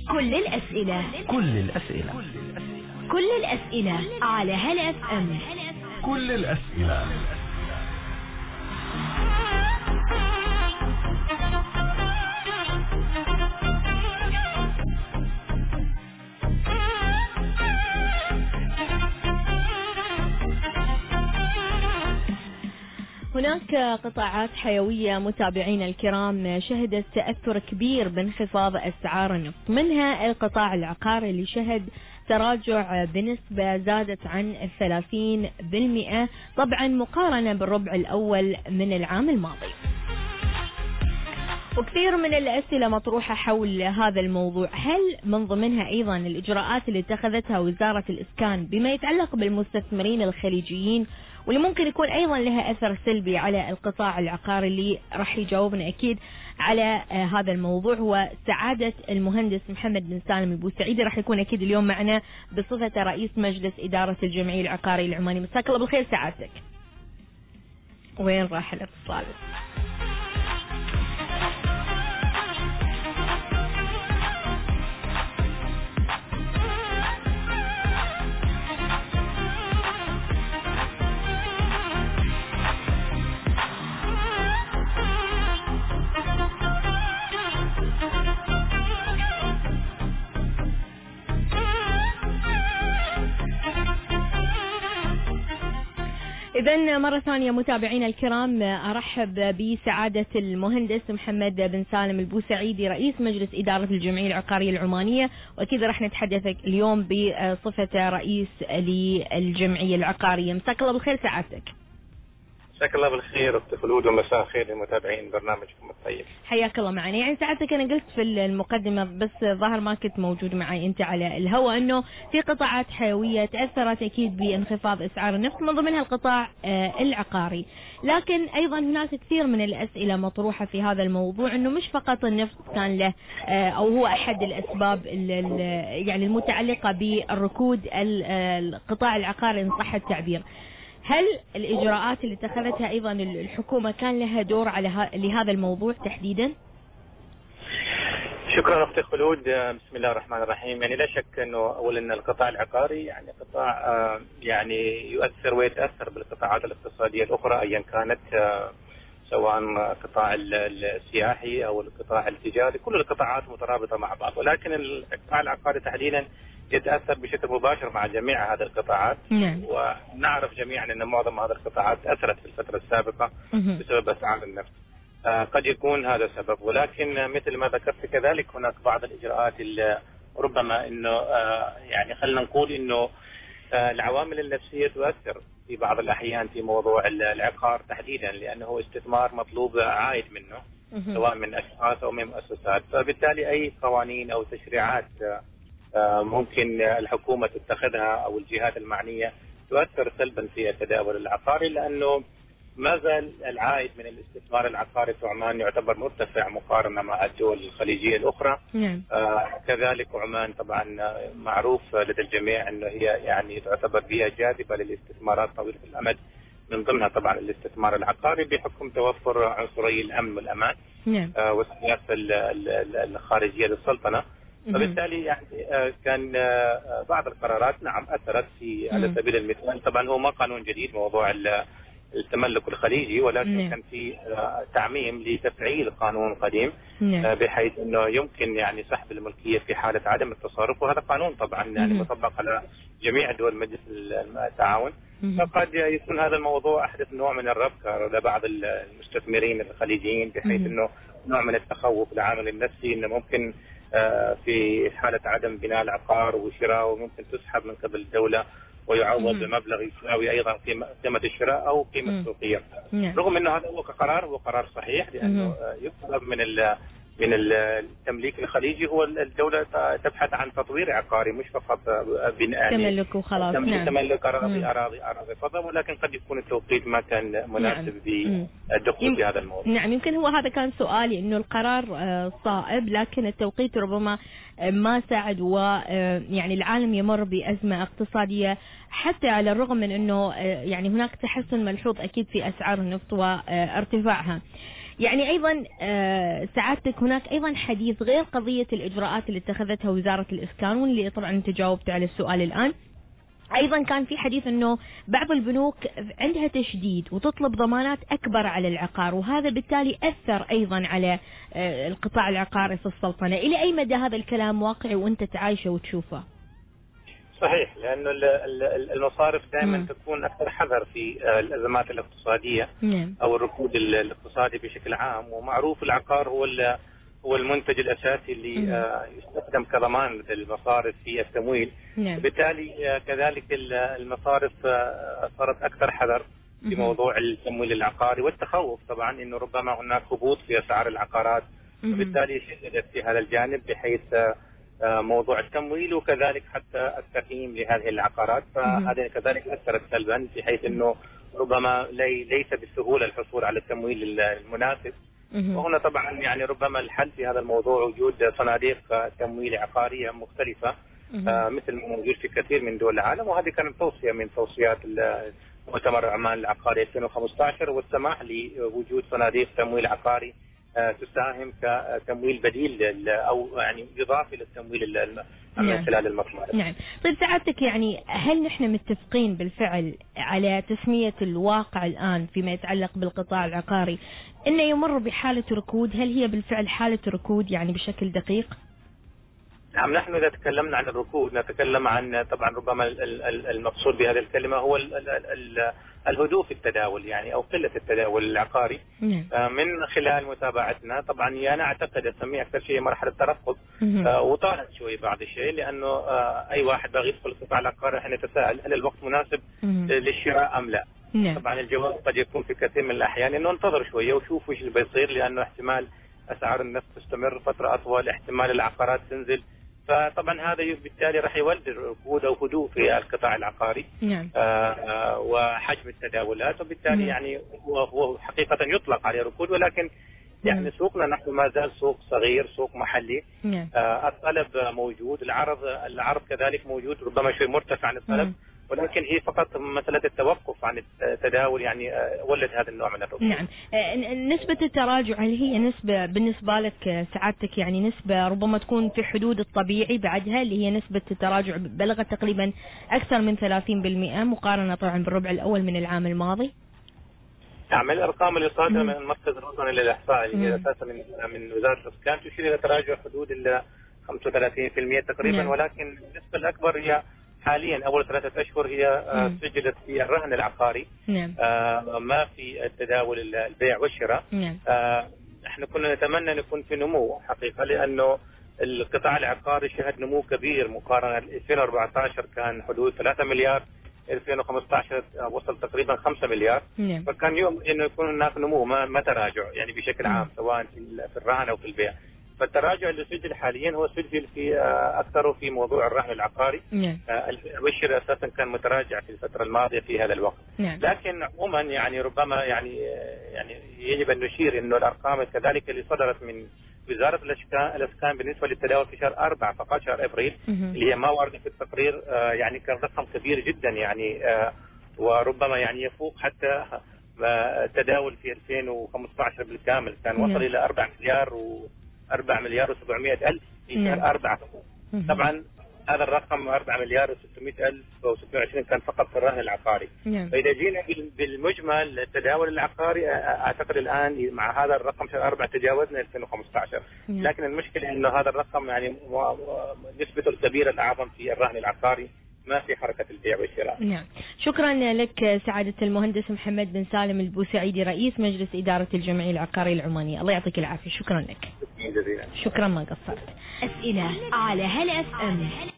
كل الأسئلة على هلا اف ام. كل الأسئلة. هناك قطاعات حيوية متابعين الكرام شهدت تأثر كبير بانخفاض أسعار النفط، منها القطاع العقاري اللي شهد تراجع بنسبة زادت عن 30%، طبعا مقارنة بالربع الأول من العام الماضي. وكثير من الأسئلة مطروحة حول هذا الموضوع، هل من ضمنها أيضا الإجراءات اللي اتخذتها وزارة الإسكان بما يتعلق بالمستثمرين الخليجيين واللي ممكن يكون أيضا لها أثر سلبي على القطاع العقاري؟ اللي راح يجاوبنا أكيد على هذا الموضوع هو سعادة المهندس محمد بن سالم البوسعيدي، راح يكون أكيد اليوم معنا بصفة رئيس مجلس إدارة الجمعية العقارية العمانية. مساك الله بالخير سعادتك. وين راح الاتصال؟ إذن مرة ثانية متابعينا الكرام أرحب بسعادة المهندس محمد بن سالم البوسعيدي رئيس مجلس إدارة الجمعية العقارية العمانية، وأكيد راح نتحدث اليوم بصفة رئيس للجمعية العقارية. مساك الله بالخير سعادتك. مساك الله بالخير أخت خلود، ومساء خير للمتابعين برنامجكم الطيب. حياك الله معنا. يعني سعادتك أنا قلت في المقدمة بس ظاهر ما كنت موجود معي أنت على الهواء أنه في قطاعات حيوية تأثرت أكيد بانخفاض أسعار النفط، من ضمنها القطاع العقاري، لكن أيضا هناك كثير من الأسئلة مطروحة في هذا الموضوع أنه مش فقط النفط كان له أو هو أحد الأسباب يعني المتعلقة بالركود القطاع العقاري إن صح التعبير. هل الإجراءات اللي اتخذتها أيضا الحكومة كان لها دور على لهذا الموضوع تحديدا؟ شكرا أختي خلود. بسم الله الرحمن الرحيم. يعني لا شك أنه أولا القطاع العقاري يعني قطاع يعني يؤثر ويتأثر بالقطاعات الاقتصادية الأخرى أيا كانت، سواء القطاع السياحي أو القطاع التجاري، كل القطاعات مترابطة مع بعض، ولكن القطاع العقاري تحديدا يتأثر بشكل مباشر مع جميع هذه القطاعات. ونعرف جميعا أن معظم هذه القطاعات أثرت في الفترة السابقة بسبب أسعار النفط. قد يكون هذا سبب، ولكن مثل ما ذكرت كذلك هناك بعض الإجراءات اللي ربما أنه يعني خلينا نقول أنه العوامل النفسية تؤثر في بعض الأحيان في موضوع العقار تحديدا، لأنه استثمار مطلوب عائد منه سواء من أشخاص أو من مؤسسات، فبالتالي أي قوانين أو تشريعات ممكن الحكومة تتخذها أو الجهات المعنية تؤثر سلبا في التداول العقاري، لأنه ما زال العائد من الاستثمار العقاري في عمان يعتبر مرتفع مقارنة مع الدول الخليجية الأخرى. كذلك عمان طبعا معروف لدى الجميع أنه هي يعني تعتبر بيئة جاذبة للاستثمارات طويلة الأمد، من ضمنها طبعا الاستثمار العقاري بحكم توفر عنصري الأمن والأمان والسياسة الخارجية للسلطنة. فبالتالي يعني كان بعض القرارات نعم أثرت في على سبيل المثال، طبعا هو ما قانون جديد موضوع التملك الخليجي، ولكن كان في تعميم لتفعيل قانون قديم بحيث انه يمكن يعني سحب الملكيه في حاله عدم التصرف، وهذا قانون طبعا يعني مطبق على جميع دول مجلس التعاون. فقد يكون هذا الموضوع احدث نوع من الربكه لبعض المستثمرين الخليجيين، بحيث انه نوع من التخوف العامل النفسي انه ممكن في حاله عدم بناء العقار وشراءه ممكن تسحب من قبل الدوله ويعوض بمبلغ يساوي ايضا قيمه الشراء او قيمه السوقيه. رغم انه هذا هو قرار صحيح، لانه يطلب من التمليك الخليجي هو الدوله تبحث عن تطوير عقاري مش فقط بناء تملك وخلاص. تملك اراضي فضل، ولكن قد يكون التوقيت ما كان مناسب للدخول في هذا الموضوع. نعم، يمكن هو هذا كان سؤالي، انه القرار صائب لكن التوقيت ربما ما ساعد، ويعني العالم يمر بأزمة اقتصادية، حتى على الرغم من انه يعني هناك تحسن ملحوظ اكيد في اسعار النفط وارتفاعها. يعني أيضا سعادتك هناك أيضا حديث غير قضية الإجراءات اللي اتخذتها وزارة الإسكان، واللي طبعا أنت جاوبت على السؤال الآن. أيضا كان في حديث أنه بعض البنوك عندها تشديد وتطلب ضمانات أكبر على العقار، وهذا بالتالي أثر أيضا على القطاع العقاري في السلطنة. إلى أي مدى هذا الكلام واقعي وأنت تعايشه وتشوفه؟ صحيح، لأنه المصارف دائما تكون أكثر حذر في الأزمات الاقتصادية أو الركود الاقتصادي بشكل عام، ومعروف العقار هو المنتج الأساسي اللي يستخدم كضمان للمصارف في التمويل. بالتالي كذلك المصارف صارت أكثر حذر في موضوع التمويل العقاري، والتخوف طبعا أنه ربما هناك هبوط في أسعار العقارات، وبالتالي شددت في هذا الجانب بحيث موضوع التمويل وكذلك حتى التقييم لهذه العقارات، فهذه كذلك أثرت سلبا بحيث أنه ربما ليس بالسهولة الحصول على التمويل المناسب. وهنا طبعا يعني ربما الحل في هذا الموضوع وجود صناديق تمويل عقارية مختلفة مثل ما موجود في كثير من دول العالم، وهذه كانت توصية من توصيات مؤتمر عمان العقاري 2015، والسماح لوجود صناديق تمويل عقاري تساهم كتمويل بديل أو يعني إضافي للتمويل من خلال المصارف. نعم. طيب سعادتك، يعني هل نحن متفقين بالفعل على تسمية الواقع الآن فيما يتعلق بالقطاع العقاري إنه يمر بحالة ركود؟ هل هي بالفعل حالة ركود يعني بشكل دقيق؟ نعم، نحن إذا تكلمنا عن الركود نتكلم عن طبعا ربما المقصود بهذه الكلمة هو الهدوء في التداول يعني أو قلة التداول العقاري. من خلال متابعتنا طبعا أنا أعتقد أسميه أكثر شيء مرحلة ترقب، وطالت شوي بعض الشيء، لأنه أي واحد باغي يدخل القطاع العقاري احنا نتساءل هل الوقت مناسب للشراء أم لا؟ طبعا الجواب قد يكون في كثير من الأحيان إنه انتظر شوية وشوف وش اللي بيصير، لأنه احتمال أسعار النفط تستمر فترة أطول، احتمال العقارات تنزل، فطبعا هذا بالتالي راح يولد ركود او هدوء في القطاع العقاري وحجم التداولات، وبالتالي يعني هو حقيقة يطلق عليه ركود، ولكن يعني سوقنا نحن ما زال سوق صغير، سوق محلي. الطلب موجود، العرض كذلك موجود، ربما شيء مرتفع عن الطلب، ولكن هي فقط مسألة التوقف عن التداول يعني ولد هذا النوع من الركود. نعم. نسبة التراجع هل هي نسبة بالنسبة لك سعادتك يعني نسبة ربما تكون في حدود الطبيعي بعدها، اللي هي نسبة التراجع بلغت تقريبا أكثر من 30% مقارنة طبعا بالربع الأول من العام الماضي؟ نعم، الأرقام اللي صادرة من المركز الوطني للإحصاء اللي هي أساسا من وزارة الإسكان تشير إلى تراجع حدود ال 35% تقريبا. ولكن النسبة الأكبر هي حاليا أول 3 أشهر هي سجلت في الرهن العقاري، ما في التداول البيع والشراء. احنا كنا نتمنى أن يكون في نمو حقيقة، لأنه القطاع العقاري شهد نمو كبير مقارنة 2014 كان حدود 3 مليار، 2015 وصل تقريبا 5 مليار. فكان يوم انه يكون هناك نمو ما تراجع يعني بشكل عام سواء في الرهن او في البيع. فالتراجع اللي سجل حاليا هو سجل في اكثره في موضوع الرهن العقاري. والشراء اساسا كان متراجع في الفتره الماضيه في هذا الوقت. لكن عموما يعني ربما يعني يجب ان نشير انه الارقام كذلك اللي صدرت من وزارة الإسكان بالنسبة للتداول في شهر 4 فقط، شهر أبريل اللي هي ما وردت في التقرير، يعني كان رقم كبير جدا يعني، وربما يعني يفوق حتى التداول في 2015 بالكامل، كان وصل إلى 4 مليار و700 ألف في شهر 4. طبعا هذا الرقم 4 مليار و600 ألف و26 كان فقط في الرهن العقاري. فإذا جينا بالمجمل التداول العقاري أعتقد الآن مع هذا الرقم شهر 4 تجاوزنا 2015. لكن المشكلة إنه هذا الرقم يعني نسبته الكبيرة الأعظم في الرهن العقاري، ما في حركة البيع والشراء. نعم. شكرا لك سعادة المهندس محمد بن سالم البوسعيدي رئيس مجلس إدارة الجمعية العقارية العمانية. الله يعطيك العافية. شكرا لك. جزيلا. شكرا ما قصرت. أسئلة على هلا FM.